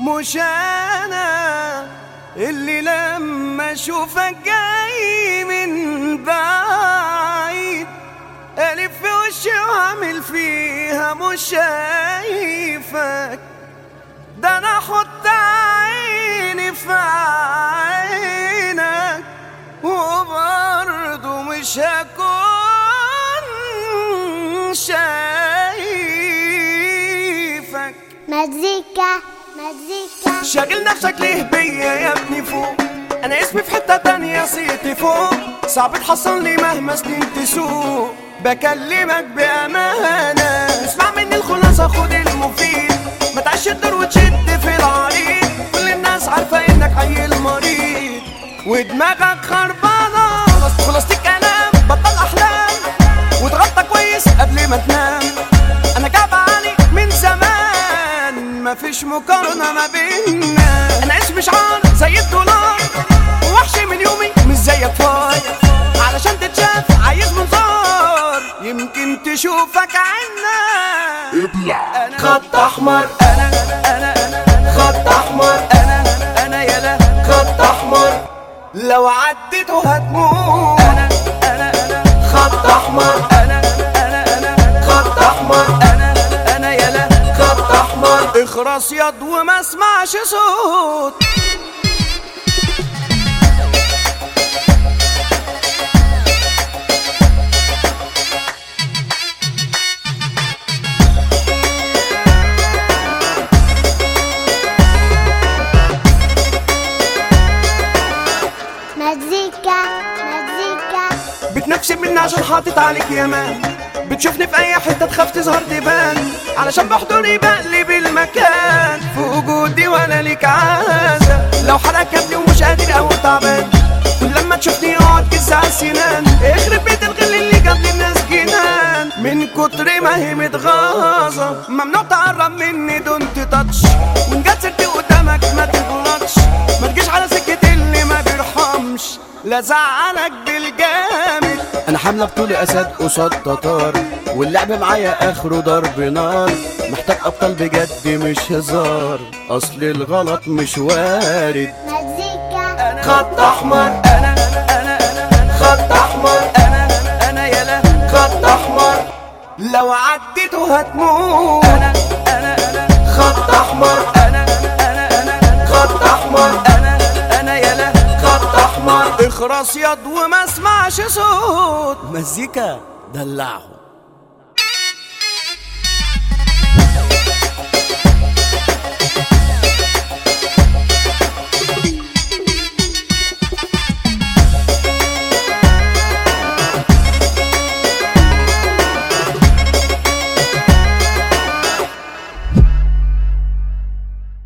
مش انا اللي لما اشوفك جاي من بعيد الف في وشي واعمل فيها مش شايفك، ده انا احط عيني في عينك وبرضه مش هكون شايفك. مزيكا شاغل نفسك ليه بيا يا ابني فوق، انا اسمي في حتة تانية صيتي فوق، صعب تحصلني مهما سنين تسوق، بكلمك بأمانة اسمع مني الخلاصة خد المفيد، ما تعيش الدور وتشد في العريض، كل الناس عارفة انك عيل مريض ودماغك خربانة، خلصت الكلام بطل احلام واتغطى كويس قبل ما تنام، انا جاب علي من زمان مفيش مقارنة ما بيننا، انا اسمي شعار زي الدولار ووحش من يومي مش زيك فار، علشان تتشاف عايز منظار يمكن تشوفك عنا ابلع خط احمر، انا خط احمر، انا يلا خط احمر لو عديته هتموت، انا خط احمر، انا خط احمر، انا يلا خط احمر اخرس ياض وما اسمعش صوت. مزيكا بتنفسي مني عشان حاطط عليك يامان، بتشوفني في اي حته تخاف تظهر تبان، علشان بحضوري بقلب المكان في وجودي وانا ليك عازه، لو حرقك كابني ومش قادر او تعبان كل لما تشوفني اقعد كز على السنان، اخرب بيت الغل اللي جاب للناس جنان من كتر ما هي متغاظه، ممنوع تقرب مني دونت تاتش، وان جت سيرتي قدامك ما تغلطش، ما تجيش على سكه اللي ما بيرحمش لا زعلك بالجامد، انا حامله بطول اسد قصاد تتار، واللعب معايا اخره ضرب نار، محتاج ابطال بجد مش هزار، اصل الغلط مش وارد. مزيكا خط احمر، انا خط احمر، انا يلا خط احمر لو عديته هتموت، انا خط احمر، انا خط احمر، انا يلا خط احمر اخرس ياض وما اسمعش صوت. مزيكا دلعهم.